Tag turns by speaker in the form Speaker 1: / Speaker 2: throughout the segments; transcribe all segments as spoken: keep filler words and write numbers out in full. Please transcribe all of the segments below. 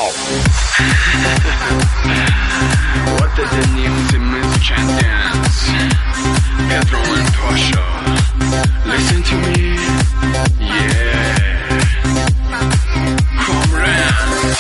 Speaker 1: What the news in can dance Pedro and Pasha Listen to me Yeah Come round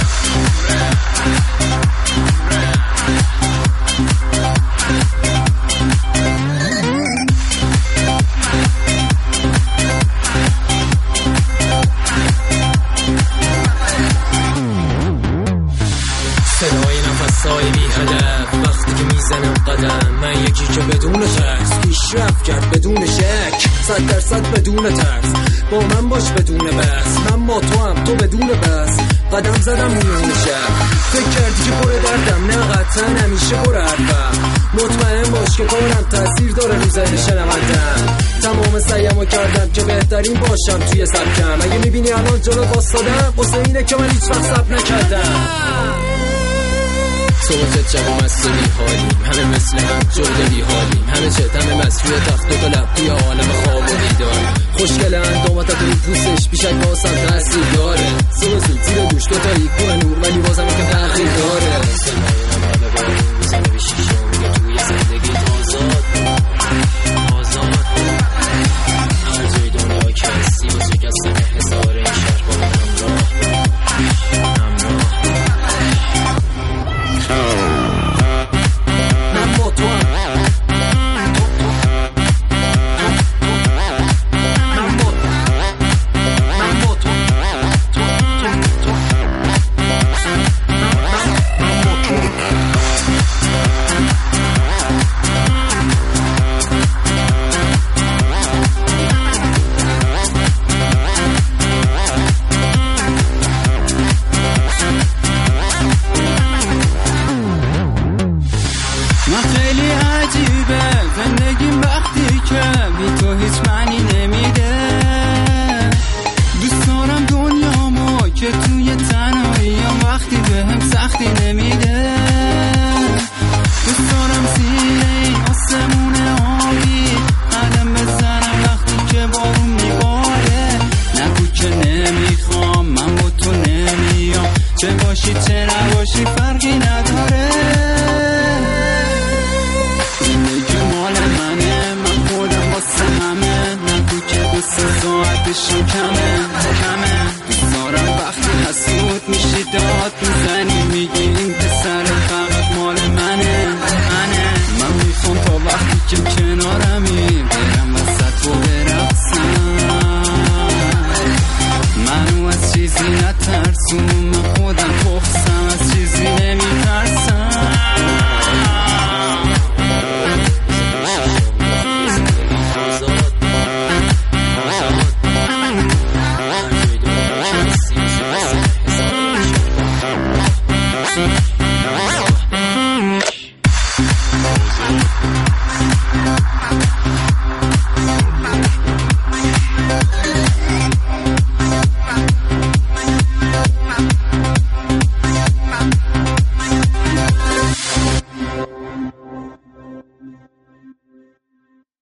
Speaker 2: صدای نفسای بی هدف وقتی که میزنم قدم من یکی که بدون ترس پیشرفت کرد بدون شک صد درصد بدون ترس با من باش بدون بس من با تو هم تو بدون بس قدم زدم میون شب فکر کردی که پر دردم نه قطعا همیشه پر حرفم مطمئن باش که کارم تاثیر داره رو ذهن شنوندم تمام سعیمو کردم که بهترین باشم توی سبکم اگه میبینی الان جلو واسادم واسه اینه که من هیچ وقت صبر نکردم صوت جوام از تو بیحالیم همه مثل هم جوده بیحالیم همه چت همه مسئوی تخت و قلب توی عالم خواب و دیدار خوشگله اندامت توی پوستش بیشک باسم تحصیل داره صبح زود زیر دوش دوتایی کنه نور ولی بازم که تحقیل داره میزنه به شیشه و میگه توی زندگی آزاد آزاد هر جای دنیا که هستی و شکستن حسار این شهر با من همراه
Speaker 3: چیزی نترسون من خودم